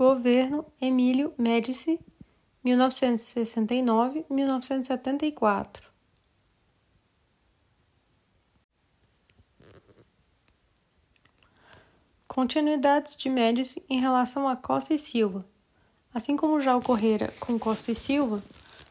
Governo Emílio Médici, 1969-1974. Continuidades de Médici em relação a Costa e Silva. Assim como já ocorrera com Costa e Silva,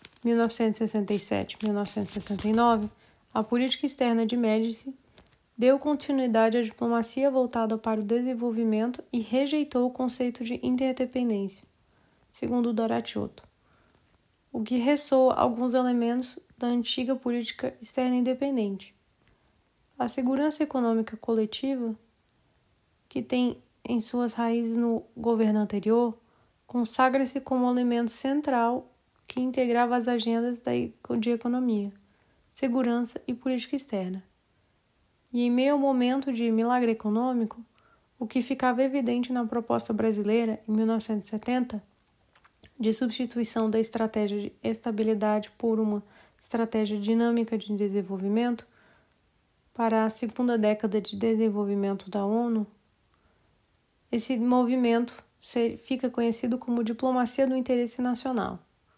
1967-1969, a política externa de Médici deu continuidade à diplomacia voltada para o desenvolvimento e rejeitou o conceito de interdependência, segundo Doratiotto, o que ressoa alguns elementos da antiga política externa independente. A segurança econômica coletiva, que tem em suas raízes no governo anterior, consagra-se como elemento central que integrava as agendas de economia, segurança e política externa. E em meio ao momento de milagre econômico, o que ficava evidente na proposta brasileira, em 1970, de substituição da estratégia de estabilidade por uma estratégia dinâmica de desenvolvimento, para a segunda década de desenvolvimento da ONU, esse movimento fica conhecido como diplomacia do interesse nacional.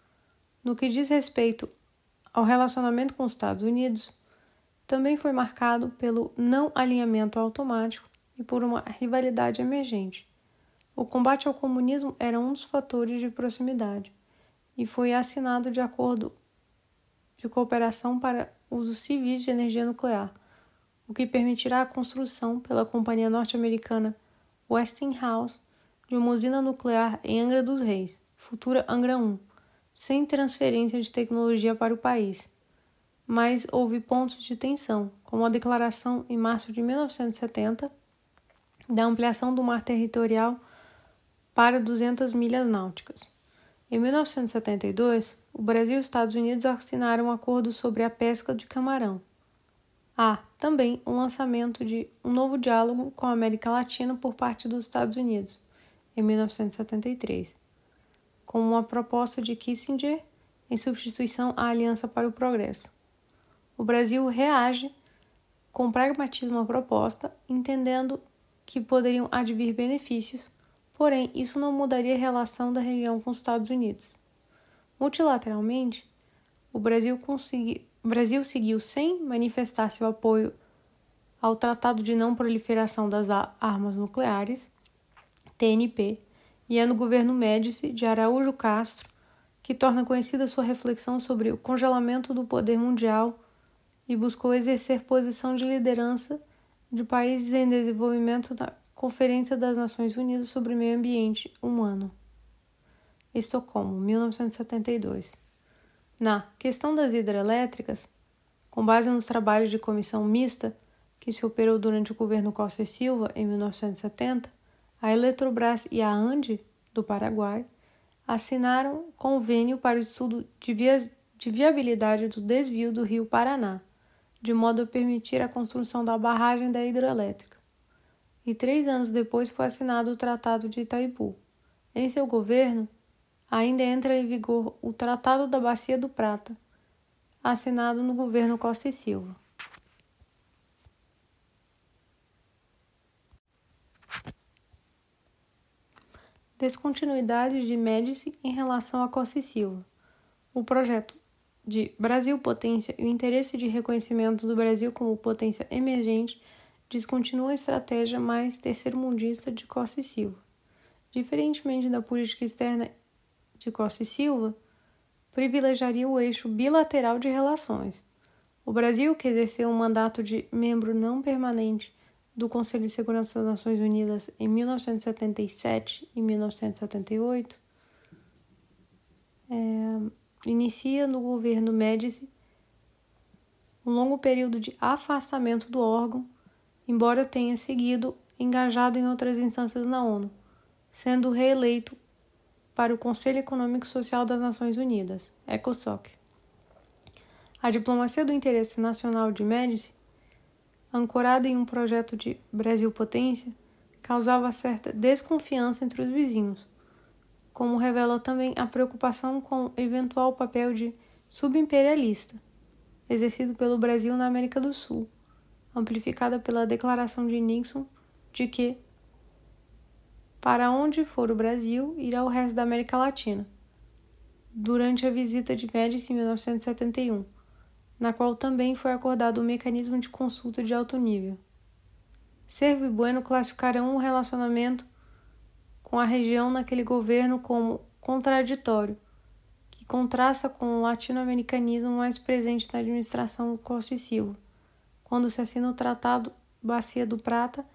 No que diz respeito ao relacionamento com os Estados Unidos, também foi marcado pelo não alinhamento automático e por uma rivalidade emergente. O combate ao comunismo era um dos fatores de proximidade e foi assinado de acordo de cooperação para usos civis de energia nuclear, o que permitirá a construção pela companhia norte-americana Westinghouse de uma usina nuclear em Angra dos Reis, futura Angra 1, sem transferência de tecnologia para o país. Mas houve pontos de tensão, como a declaração em março de 1970 da ampliação do mar territorial para 200 milhas náuticas. Em 1972, o Brasil e os Estados Unidos assinaram um acordo sobre a pesca de camarão. Há também o lançamento de um novo diálogo com a América Latina por parte dos Estados Unidos, em 1973, com uma proposta de Kissinger em substituição à Aliança para o Progresso. O Brasil reage com pragmatismo à proposta, entendendo que poderiam advir benefícios, porém isso não mudaria a relação da região com os Estados Unidos. Multilateralmente, o Brasil seguiu sem manifestar seu apoio ao Tratado de Não Proliferação das Armas Nucleares, TNP, e é no governo Médici de Araújo Castro que torna conhecida sua reflexão sobre o congelamento do poder mundial e buscou exercer posição de liderança de países em desenvolvimento na Conferência das Nações Unidas sobre Meio Ambiente Humano, Estocolmo, 1972. Na questão das hidrelétricas, com base nos trabalhos de comissão mista que se operou durante o governo Costa e Silva em 1970, a Eletrobras e a ANDE, do Paraguai, assinaram convênio para o estudo de viabilidade do desvio do rio Paraná, de modo a permitir a construção da barragem da hidrelétrica. E 3 anos depois foi assinado o Tratado de Itaipu. Em seu governo, ainda entra em vigor o Tratado da Bacia do Prata, assinado no governo Costa e Silva. Descontinuidade de Médici em relação a Costa e Silva. O projeto de Brasil Potência e o interesse de reconhecimento do Brasil como potência emergente descontinua a estratégia mais terceirmundista de Costa e Silva. Diferentemente da política externa de Costa e Silva, privilegiaria o eixo bilateral de relações. O Brasil, que exerceu um mandato de membro não permanente do Conselho de Segurança das Nações Unidas em 1977 e 1978, inicia no governo Médici um longo período de afastamento do órgão, embora tenha seguido engajado em outras instâncias na ONU, sendo reeleito para o Conselho Econômico e Social das Nações Unidas, ECOSOC. A diplomacia do interesse nacional de Médici, ancorada em um projeto de Brasil Potência, causava certa desconfiança entre os vizinhos, como revela também a preocupação com o eventual papel de subimperialista exercido pelo Brasil na América do Sul, amplificada pela declaração de Nixon de que Para onde for o Brasil, irá o resto da América Latina, durante a visita de Médici em 1971, na qual também foi acordado um mecanismo de consulta de alto nível. Cervo e Bueno classificarão o relacionamento com a região naquele governo como contraditório, que contrasta com o latino-americanismo mais presente na administração Costa e Silva, quando se assina o Tratado Bacia do Prata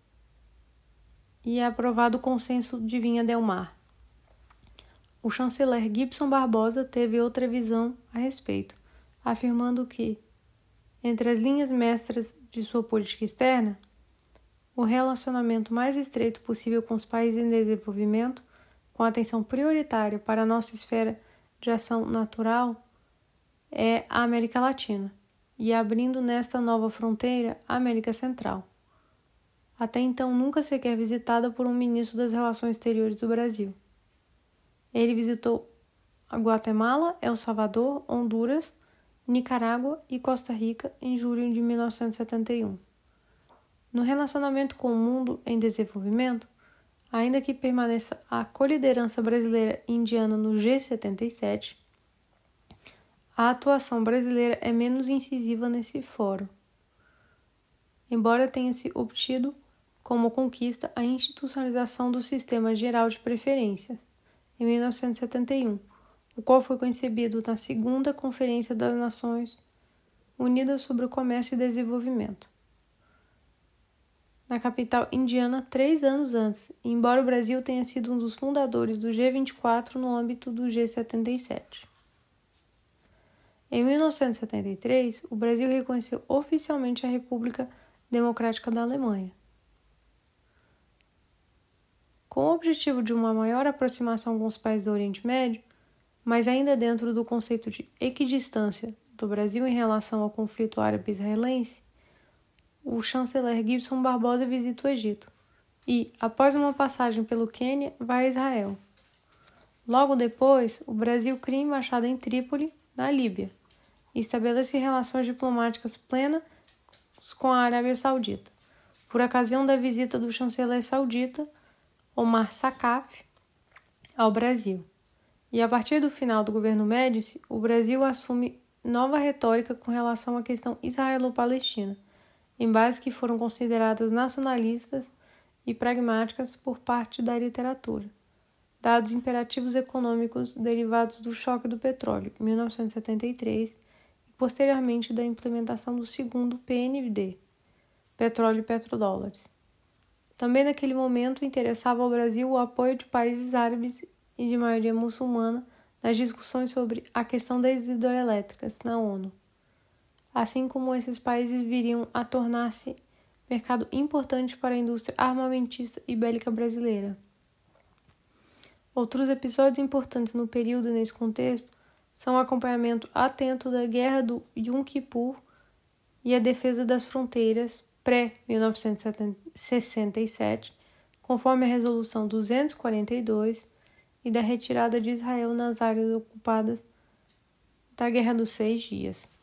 e é aprovado o Consenso de Vinha del Mar. O chanceler Gibson Barbosa teve outra visão a respeito, afirmando que, entre as linhas mestras de sua política externa, o relacionamento mais estreito possível com os países em desenvolvimento, com atenção prioritária para a nossa esfera de ação natural, é a América Latina, e abrindo nesta nova fronteira a América Central, até então nunca sequer visitada por um ministro das Relações Exteriores do Brasil. Ele visitou a Guatemala, El Salvador, Honduras, Nicarágua e Costa Rica em julho de 1971. No relacionamento com o mundo em desenvolvimento, ainda que permaneça a coliderança brasileira e indiana no G77, a atuação brasileira é menos incisiva nesse fórum, embora tenha se obtido como conquista a institucionalização do Sistema Geral de Preferências, em 1971, o qual foi concebido na Segunda Conferência das Nações Unidas sobre o Comércio e Desenvolvimento, na capital indiana 3 anos antes, embora o Brasil tenha sido um dos fundadores do G24 no âmbito do G77. Em 1973, o Brasil reconheceu oficialmente a República Democrática da Alemanha. Com o objetivo de uma maior aproximação com os países do Oriente Médio, mas ainda dentro do conceito de equidistância do Brasil em relação ao conflito árabe-israelense, o chanceler Gibson Barbosa visita o Egito e, após uma passagem pelo Quênia, vai a Israel. Logo depois, o Brasil cria embaixada em Trípoli, na Líbia, e estabelece relações diplomáticas plenas com a Arábia Saudita, por ocasião da visita do chanceler saudita Omar Saqqaf ao Brasil. E a partir do final do governo Médici, o Brasil assume nova retórica com relação à questão israelo-palestina, em bases que foram consideradas nacionalistas e pragmáticas por parte da literatura, dados imperativos econômicos derivados do choque do petróleo, em 1973, e posteriormente da implementação do segundo PND, Petróleo e Petrodólares. Também naquele momento interessava ao Brasil o apoio de países árabes e de maioria muçulmana nas discussões sobre a questão das hidrelétricas na ONU, assim como esses países viriam a tornar-se mercado importante para a indústria armamentista e bélica brasileira. Outros episódios importantes no período e nesse contexto são o acompanhamento atento da Guerra do Yom Kippur e a defesa das fronteiras pré-1967, conforme a Resolução 242, e da retirada de Israel nas áreas ocupadas da Guerra dos 6 Dias.